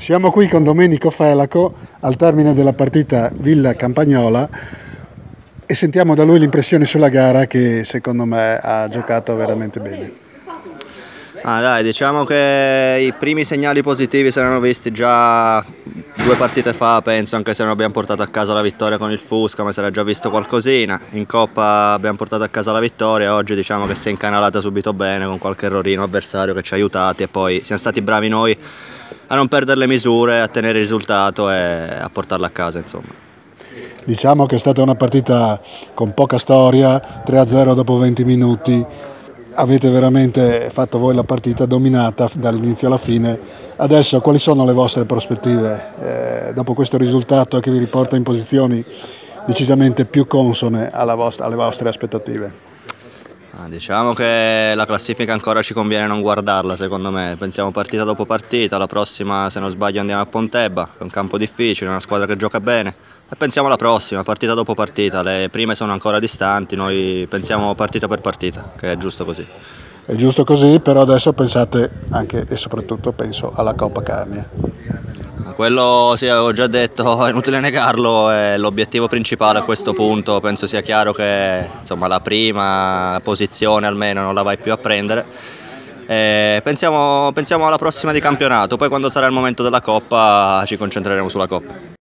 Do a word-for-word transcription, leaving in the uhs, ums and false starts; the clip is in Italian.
Siamo qui con Domenico Felaco al termine della partita Villa Campagnola e sentiamo da lui l'impressione sulla gara, che secondo me ha giocato veramente bene. Ah, dai, diciamo che i primi segnali positivi si erano visti già due partite fa, penso, anche se non abbiamo portato a casa la vittoria con il Fusca, ma si era già visto qualcosina. In Coppa abbiamo portato a casa la vittoria e oggi diciamo che si è incanalata subito bene con qualche errorino avversario che ci ha aiutati, e poi siamo stati bravi noi a non perdere le misure, a tenere il risultato e a portarla a casa, insomma. Diciamo che è stata una partita con poca storia, tre a zero dopo venti minuti. Avete veramente fatto voi la partita dominata dall'inizio alla fine. Adesso quali sono le vostre prospettive eh, dopo questo risultato che vi riporta in posizioni decisamente più consone alla vostra, alle vostre aspettative? Ah, diciamo che la classifica ancora ci conviene non guardarla, secondo me. Pensiamo partita dopo partita, la prossima se non sbaglio andiamo a Pontebba, che è un campo difficile, una squadra che gioca bene, e pensiamo alla prossima, partita dopo partita. Le prime sono ancora distanti, noi pensiamo partita per partita, che è giusto così. È giusto così, però adesso pensate anche e soprattutto penso alla Coppa Carnia. Quello sì, avevo già detto, è inutile negarlo, è l'obiettivo principale a questo punto. Penso sia chiaro che insomma, la prima posizione almeno non la vai più a prendere. E pensiamo, pensiamo alla prossima di campionato, poi quando sarà il momento della Coppa ci concentreremo sulla Coppa.